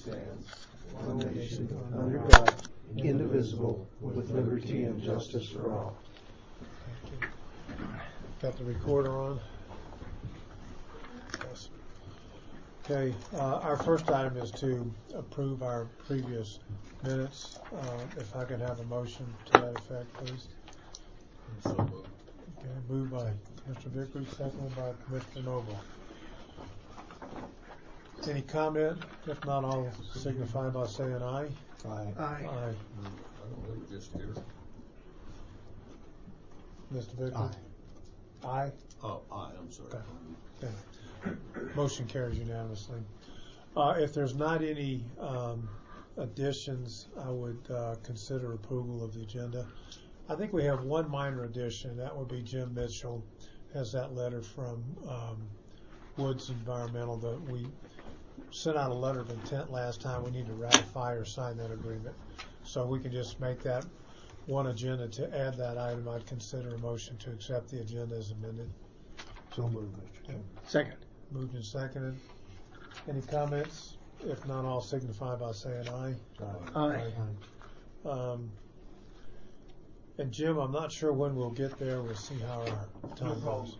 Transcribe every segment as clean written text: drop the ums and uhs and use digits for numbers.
stands, one nation, under God, indivisible, with liberty and justice for all. Got the recorder on? Yes. Okay, our first item is to approve our previous minutes. If I could have a motion to that effect, please. So moved. Okay, moved by Mr. Vickery, seconded by Commissioner Noble. Any comment? If not, I'll signify by saying aye. Aye. Aye. I don't know, just here. Mr. Vickery? Aye. Aye? Oh, aye, I'm sorry. Okay. Motion carries unanimously. If there's not any additions, I would consider approval of the agenda. I think we have one minor addition. That would be Jim Mitchell has that letter from Woods Environmental that we sent out a letter of intent last time. We need to ratify or sign that agreement. So we can just make that one agenda to add that item. I'd consider a motion to accept the agenda as amended. So moved, Mr. Chairman. Second. Moved and seconded. Any comments? If not, I'll signify by saying aye. Aye. And Jim, I'm not sure when we'll get there. We'll see how our time goes.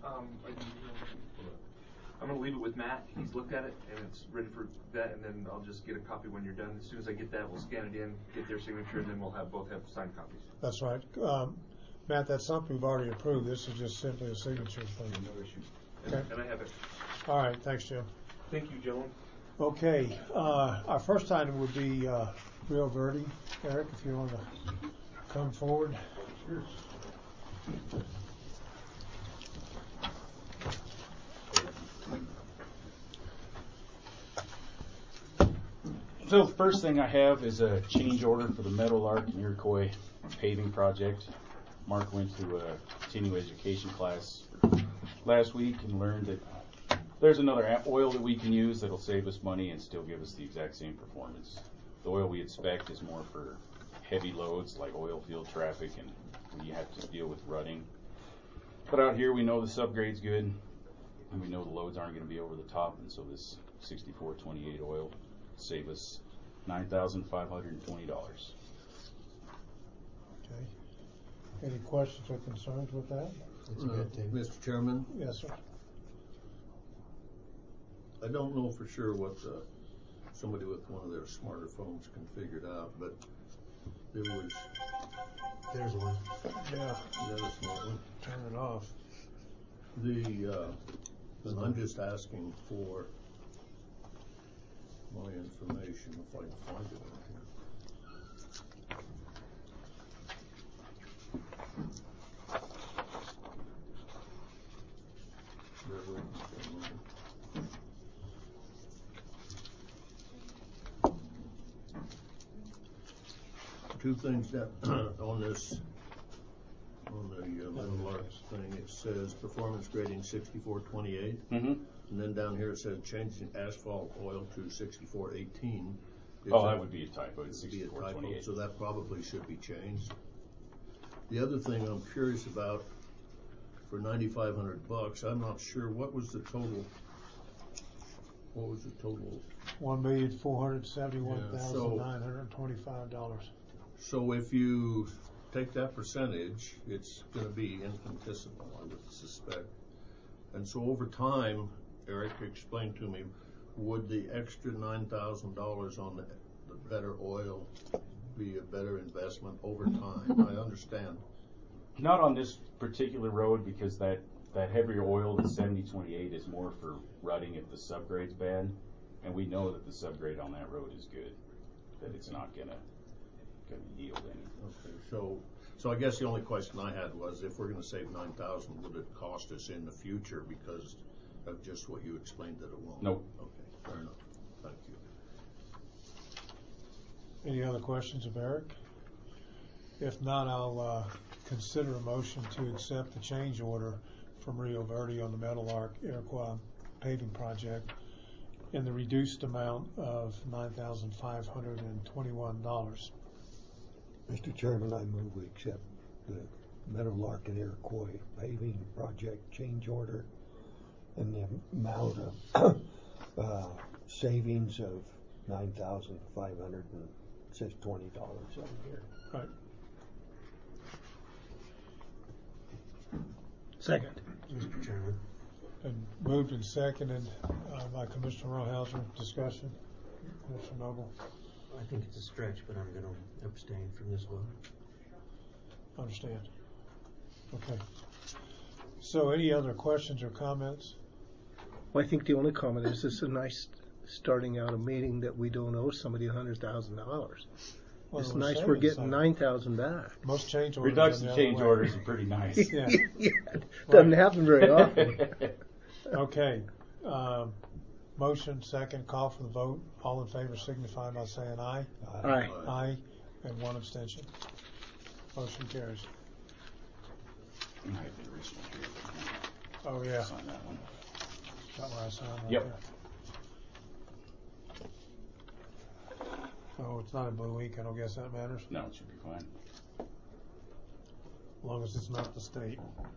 I'm going to leave it with Matt. He's looked at it, and it's ready for that, and then I'll just get a copy when you're done. As soon as I get that, we'll scan it in, get their signature, and then we'll both have signed copies. That's right. Matt, that's something we've already approved. This is just simply a signature thing. No issues. Okay. And I have it. All right. Thanks, Jim. Thank you, gentlemen. Okay. Our first item would be Rio Verde. Eric, if you want to come forward. Sure. So the first thing I have is a change order for the Meadowlark and Iroquois paving project. Mark went to a continuing education class last week and learned that there's another oil that we can use that'll save us money and still give us the exact same performance. The oil we expect is more for heavy loads like oil field traffic and when you have to deal with rutting. But out here we know the subgrade's good and we know the loads aren't going to be over the top, and so this 6428 oil save us $9,520. Okay. Any questions or concerns with that? That's a good thing. Mr. Chairman, Yes, sir. I don't know for sure what somebody with one of their smarter phones can figure it out, but there was. There's one. Yeah. Is that a smart one? Turn it off. And I'm just asking for my information if I can find it in here. Bear with me for a moment. Two things that on this, on the Meadowlark thing, it says performance grading 6428. Mm-hmm. And then down here it says changing asphalt oil to 6418. Oh, that would be a typo. It's It would be a typo, 6428. so that probably should be changed. The other thing I'm curious about, for $9,500, I'm not sure what was the total. What was the total? $1,471,925. So if you take that percentage, it's going to be infinitesimal, I would suspect. And so over time, Eric explained to me, would the extra $9,000 on the better oil be a better investment over time? I understand. Not on this particular road because that heavier oil, the 7028, is more for rutting if the subgrade's bad, and we know that the subgrade on that road is good, that it's not gonna yield any. Okay, so I guess the only question I had was, if we're going to save $9,000, would it cost us in the future because of just what you explained that it won't? Nope. Okay, fair enough. Thank you. Any other questions of Eric? If not, I'll consider a motion to accept the change order from Rio Verde on the Meadowlark Iroquois paving project in the reduced amount of $9,521. Mr. Chairman, I move we accept the Meadowlark and Iroquois paving project change order and the amount of savings of $9,520 a year. Right. Second. Mr. Chairman. And moved and seconded by Commissioner Rawhauser. Discussion. Commissioner Noble. I think it's a stretch, but I'm going to abstain from this one. Understand. Okay. So any other questions or comments? Well, I think the only comment is this is a nice starting out a meeting that we don't owe somebody $100,000. Well, It's we're nice saving we're getting some. 9,000 back. Most change orders. Reduction are the change other way. orders are pretty nice. Yeah. Yeah, doesn't Right. happen very often. Okay. Motion, second, call for the vote. All in favor signify by saying aye. Aye. Aye, and one abstention. Motion carries. I have the original here. Oh, yeah. Sign that one. Got where I signed right Yep. there. Oh, it's not a blue ink. I don't guess that matters. No, it should be fine. As long as it's not the state.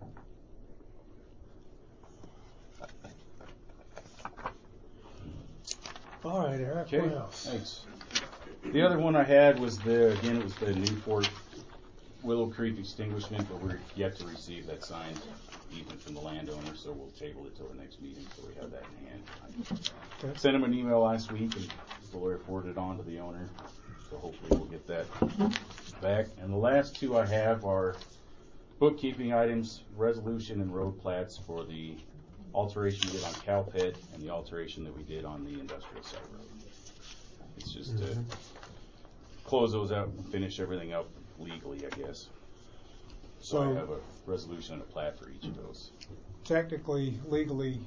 All right, Eric, Okay, what else? thanks. The other one I had was it was the Newport Willow Creek extinguishment, but we're yet to receive that signed easement from the landowner, so we'll table it till the next meeting so we have that in hand. Okay. I sent him an email last week and the lawyer forwarded it on to the owner, so hopefully we'll get that back. And the last two I have are bookkeeping items, resolution and road plats for the alteration we did on Cowpet and the alteration that we did on the industrial site road. It's just to close those out and finish everything up legally, I guess. So I have a resolution and a plat for each of those. Technically, legally,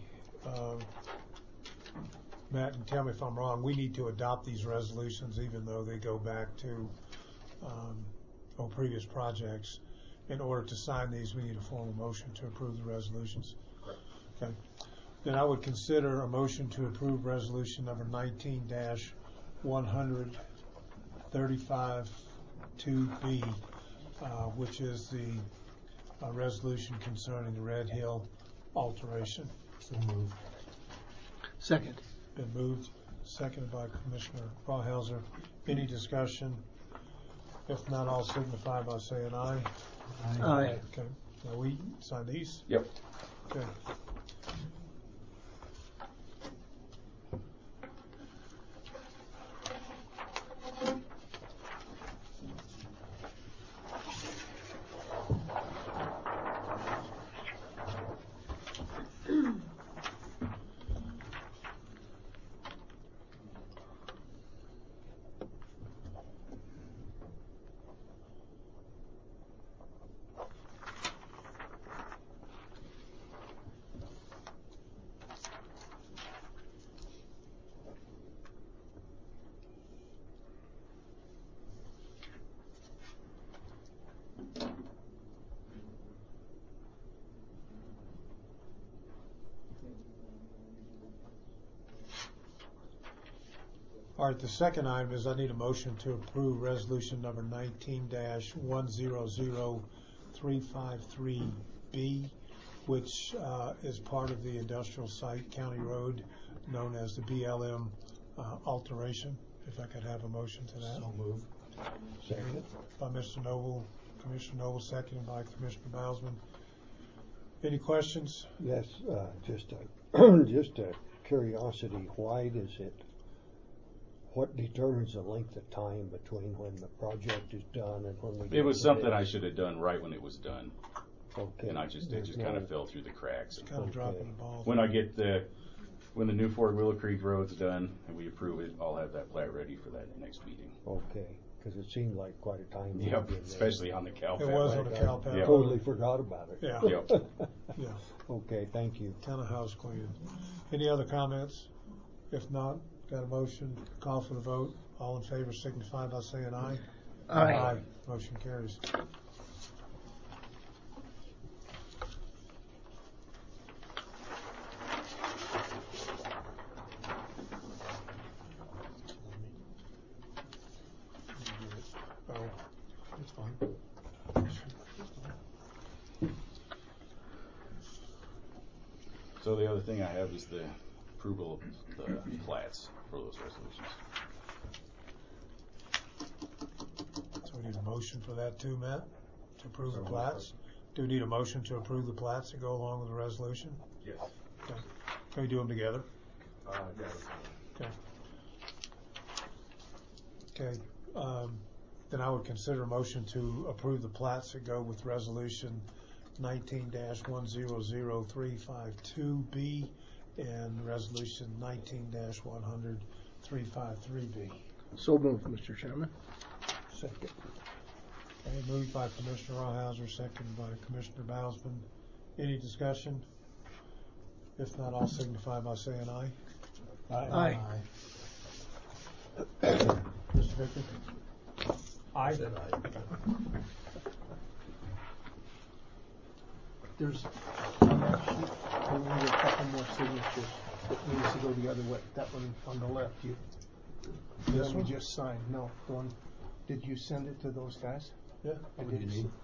Matt, and tell me if I'm wrong, we need to adopt these resolutions even though they go back to previous projects. In order to sign these, we need a formal motion to approve the resolutions. Correct. Okay. Then I would consider a motion to approve resolution number 19-135-2B, which is the resolution concerning the Red Hill alteration. So moved. Second. Been moved, seconded by Commissioner Rawhauser. Any discussion? If not, all signify by saying aye. Aye. Okay. Now we sign these? Yep. Okay. All right, the second item is I need a motion to approve resolution number 19-100353B, which is part of the industrial site County Road known as the BLM alteration. If I could have a motion to that. So moved. Second. By Mr. Noble, Commissioner Noble, seconded by Commissioner Bowsman. Any questions? Yes, just a curiosity. Why does it? What determines the length of time between when the project is done and when we? It was something I should have done right when it was done, Okay. and it just kind of fell through the cracks. Kind of Okay. dropping the ball. When I get when the Newport Willow Creek Road's done and we approve it, I'll have that plat ready for that next meeting. Okay, because it seemed like quite a time. Yep, especially on the Cowpet. It was on the I Calpet. Yeah. totally forgot about it. Yeah. Yep. Yeah. Okay, thank you. Kind of house cleaning. Any other comments? If not, got a motion, call for the vote. All in favor signify by saying aye. Aye. Motion carries. Oh, it's fine. So the other thing I have is the approval of the plats for those resolutions. motion for that too, Matt? To approve the plats? Do we need a motion to approve the plats that go along with the resolution? Yes. Okay. Can we do them together? Yes. Okay. Okay, then I would consider a motion to approve the plats that go with resolution 19-100352B and resolution 19-100-353B. So moved, Mr. Chairman. Second. Okay, moved by Commissioner Rawhauser, seconded by Commissioner Bowsman. Any discussion? If not, I'll signify by saying aye. Aye. Mr. Victor? Aye. Said aye. There's on that sheet, we need a couple more signatures that needs to go the other way. That one on the left, you. This That we one? just signed. No, the one. Did you send it to those guys? Yeah, I What do you did. need?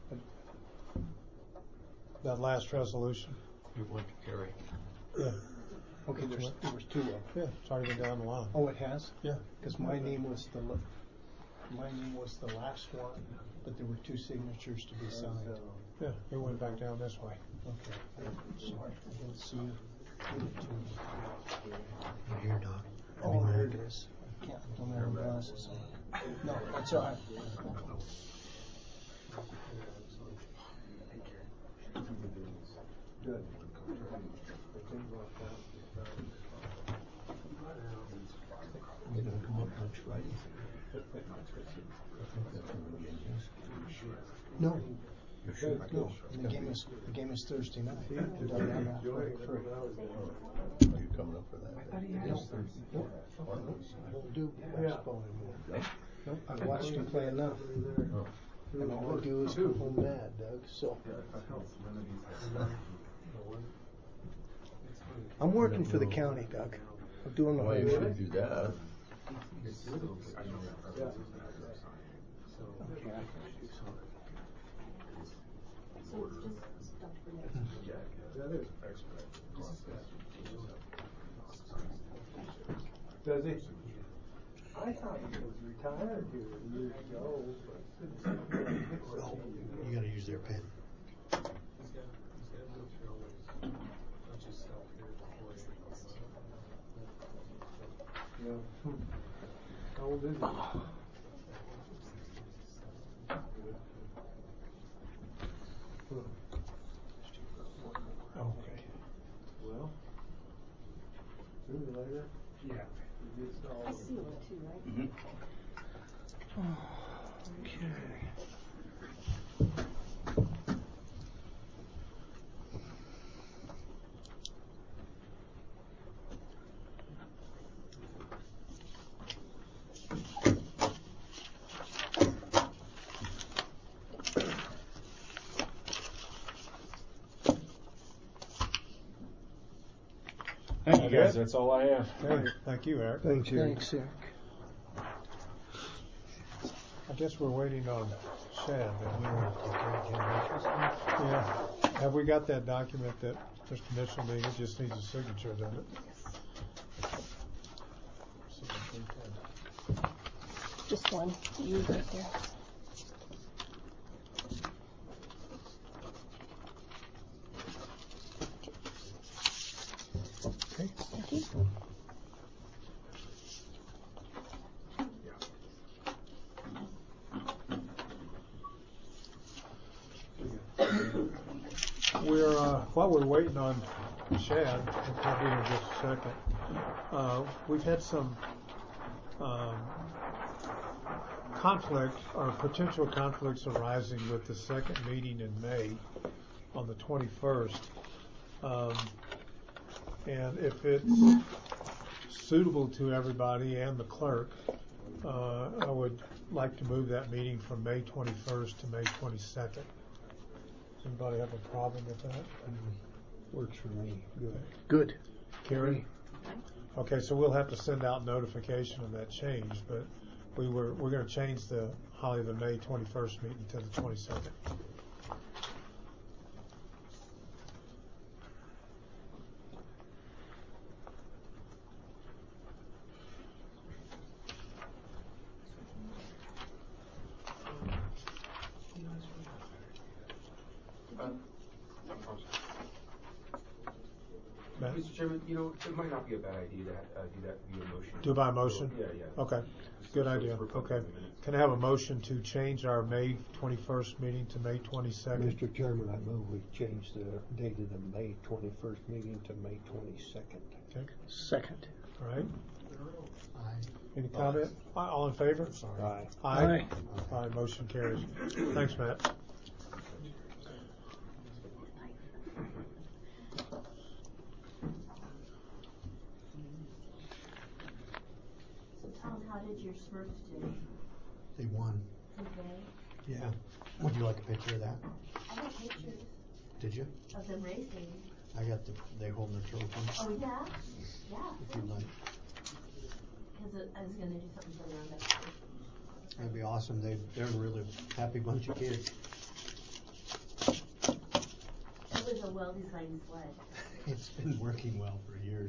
that last resolution. It went to Kerry. Yeah, Okay, there was two of them. yeah, it's already been down the line. Oh, it has? Yeah. Because my name was the last one, but there were two signatures to be signed. Yeah, it went back down this way. Okay. Sorry, I didn't see you. Here, Doc. Oh, there it is. I don't have my glasses on. No, that's all right. Good. They don't come up much Friday. No, You're sure? no, the game is Thursday night. I'm athletic free. Are you coming up for that? No, I don't do basketball anymore. Nope, I've watched him play enough. And all I do is come home mad, Doug, so. I'm working for the county, Doug. I'm doing the Well, whole you thing. should do that. Does he? I thought he was retired here years ago. You gotta use their pen. How old is he? Okay. Well, sooner or later. Yeah. I see one too, right? Mhm. Okay. Thank you, guys. That's all I have. Okay, thank you, Eric. Thanks, Eric. Thanks, Eric. I guess we're waiting on Shad. Yeah. Have we got that document that Mr. Mitchell needed? It just needs a signature, doesn't it? Just one. You right there. Okay. Thank you. While we're waiting on Shad, we'll probably in just a second. We've had some conflict or potential conflicts arising with the second meeting in May on the 21st. And if it's suitable to everybody and the clerk, I would like to move that meeting from May 21st to May 22nd. Does anybody have a problem with that? Works for me. Good. Good. Carrie? Okay, so we'll have to send out notification of that change, but we're going to change the May 21st meeting to the 22nd. Chairman, you know, it might not be a bad idea to do that via motion. Do by motion? Yeah, yeah. Okay, good idea. Okay. Can I have a motion to change our May 21st meeting to May 22nd? Mr. Chairman, I move we change the date of the May 21st meeting to May 22nd. Okay, Second. all right. Any comment? All in favor? Aye. Aye. Aye, motion carries. Thanks, Matt. So Tom, how did your Smurfs do? They won. Did they? Yeah. Would you like a picture of that? I have pictures Did you? of them racing. I got they hold their trophies. Oh, yeah? Yeah. If you'd like. Because I was going to do something for them. But That'd be awesome. They're a really happy bunch of kids. it was a well-designed sled. It's been working well for years.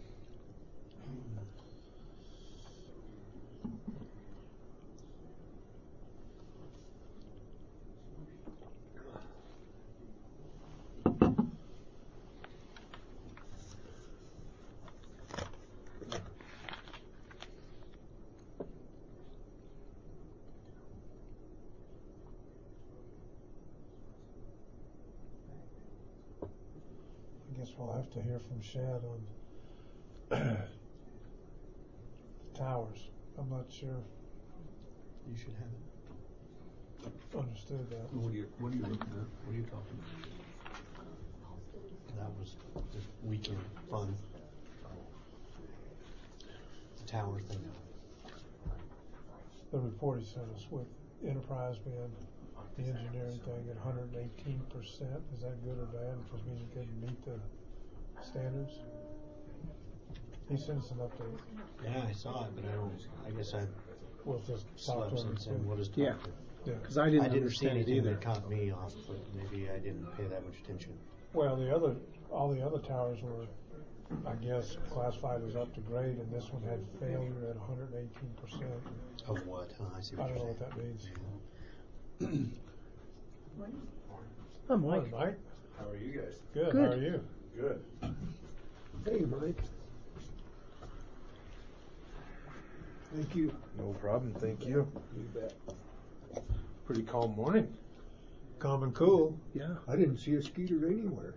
I guess we'll have to hear from Shad on towers. I'm not sure. You should have it. Understood that. What are you looking at? What are you talking That was this weekend fun. The tower thing. The report he sent us with Enterprise being the engineering thing at 118%. Is that good or bad? Which means it couldn't meet the standards. He sent us an update. Yeah, I saw it, but I guess I We'll just talk slept to him. since then. We'll just talk Yeah. to him. Yeah. Because I didn't I didn't see understand it anything either. that caught me off, but maybe I didn't pay that much attention. Well, all the other towers were, I guess, classified as up to grade, and this one had failure at 118%. Of what? I see I what don't know you're what that means. saying. I'm Morning, Mike. Mike. How are you guys? Good. Good. How are you? Good. Hey, Mike. Thank you. No problem, thank you. You bet. Pretty calm morning. Calm and cool. Yeah. I didn't see a skeeter anywhere.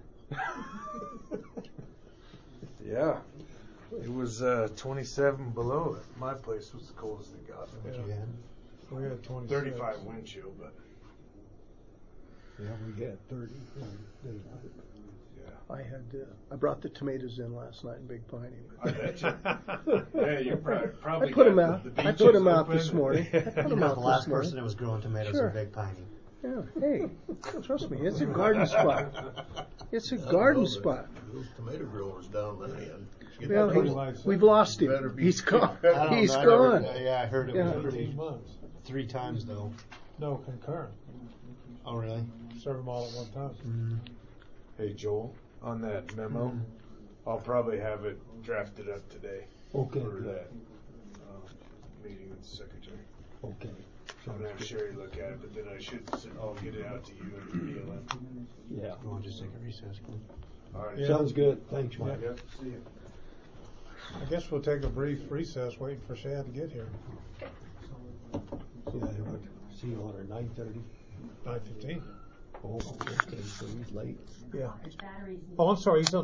Yeah. It was 27 below. My place was the coldest it got. What Yeah. you had? We had 26. 35 wind chill, but Yeah, we had 30. Daylight. yeah. I brought the tomatoes in last night in Big Piney. I bet you. Yeah, you probably I put 'em got out. the I beaches put 'em out open. this morning. I put 'em You're not out the this last morning. person that was growing tomatoes Sure. in Big Piney. Yeah. Hey, trust me, it's a garden spot. It's a garden spot. Those tomato growers down there, and Well, we've lost Better him. be- He's gone. I don't He's know, I gone. never- yeah, I heard it Yeah. was 13 months. 3 times though. No, concurrent. Oh, really? Serve them all at one time. Mm-hmm. Hey, Joel, on that memo, I'll probably have it drafted up today Okay. for good. that meeting with the secretary. Okay. I'm gonna have Sherry look at it, but then I'll get it out to you and BLM. Yeah. You want to just take a recess, please? All right. Yeah. Sounds good. Thanks, Mike. Yep, see you. I guess we'll take a brief recess waiting for Shad to get here. Yeah, what, see you on at 9:30. 9:15. Oh, okay, so he's late. Yeah. Batteries. Oh, I'm sorry. He's on